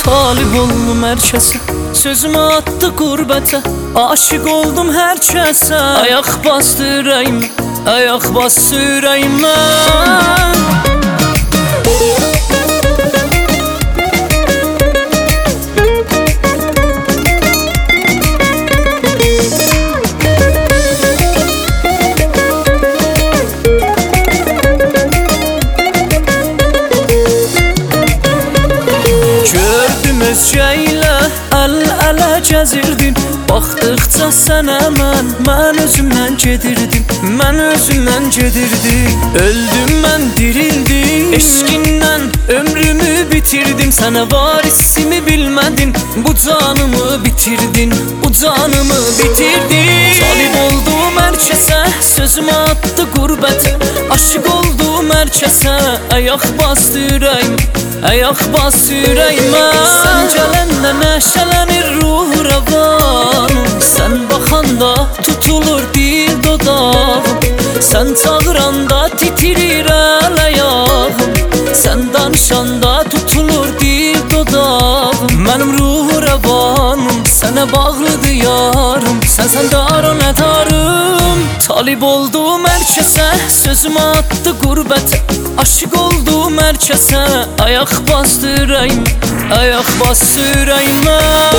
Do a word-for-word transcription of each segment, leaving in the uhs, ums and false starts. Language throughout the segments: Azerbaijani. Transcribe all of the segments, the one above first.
Talib oldum hər kəsə, sözümü atdı qurbətə. Aşıq oldum hər kəsə, ayaq bastı ürəyimə, ayaq bastı ürəyimə. Özcəylə əl-ələ gəzirdin, baxdıqca sənə mən, mən özümdən gedirdim, mən özümdən gedirdim. Öldüm mən dirildim, eşqindən ömrümü bitirdim. Sənə varisimi bilmədin, bu canımı bitirdin, bu canımı bitirdin. Talib oldum hər kəsə, sözümü atdı qurbətə. Aşıq oldum hər kəsə, ayaq bastı ürəyimə, ayaq bastı ürəyimə. Sən gələndə nəşələnir ruh rəvanım, sən baxanda tutulur dil dodağım, sən çağıranda titrir əl ayağım, sən danışanda tutulur dil dodağım. Mənim ruh rəvanım, sənə bağlıdır yarım, sənsən dar o nə darım. Talib oldum hər kəsə, sözümü atdı qurbətə. Aşıq oldum hər kəsə, ayaq bastı ürəyimə, ayaq bastı ürəyimə.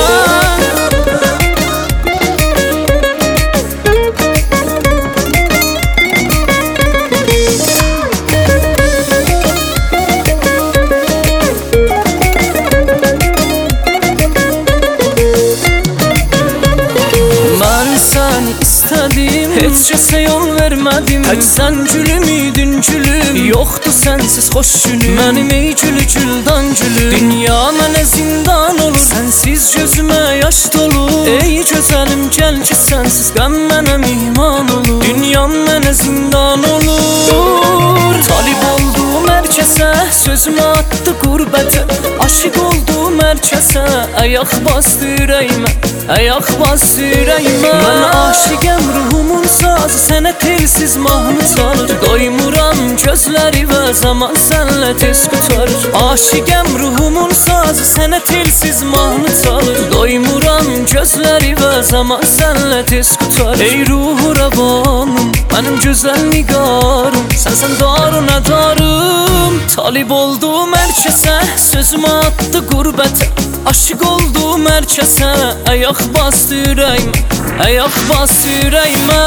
Mən səni istədim, heç kəsə yol vermədim. Tək sən gülüm idin gülüm, yoxdur sənsiz xoş günüm. Mənim ey gülü güldan gülüm, dünya mənə zindan olur, sənsiz gözümə yaş dolur. Ey gözəlim gəl ki sənsiz qəm mənə mihman olur, dünyam mənə zindan olur. Talib oldum hər kəsə, sözümü atdı qurbətə. Aşıq oldum hər kəsə, ayaq bastı ürəyimə, ayaq bastı ürəyimə. Mən aşiqəm, ruhumun sazı sənə telsiz mahnı çalır. Doymuram gözləri və zaman sənlə tez qutarır. Aşiqəm, ruhumun sazı sənə telsiz mahnı çalır. Doymuram gözləri və zaman sənlə tez qutarır. Ey ruhu rəvanım, mənim gözəl nigarım, sənsən dar o nə darım. Talib oldum hər kəsə, sözümü atdı qurbətə. Aşıq oldum hər kəsə, ayaq bastı ürəyimə, ayaq bastı ürəyimə.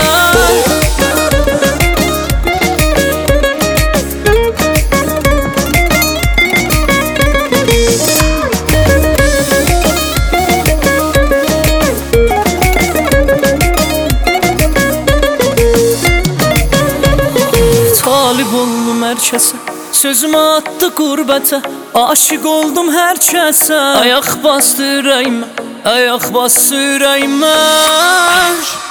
Talib oldum hər kəsə, sözümü atdı qurbətə. Aşıq oldum hər kəsə, ayaq bastı ürəyimə, ayaq bastı ürəyimə.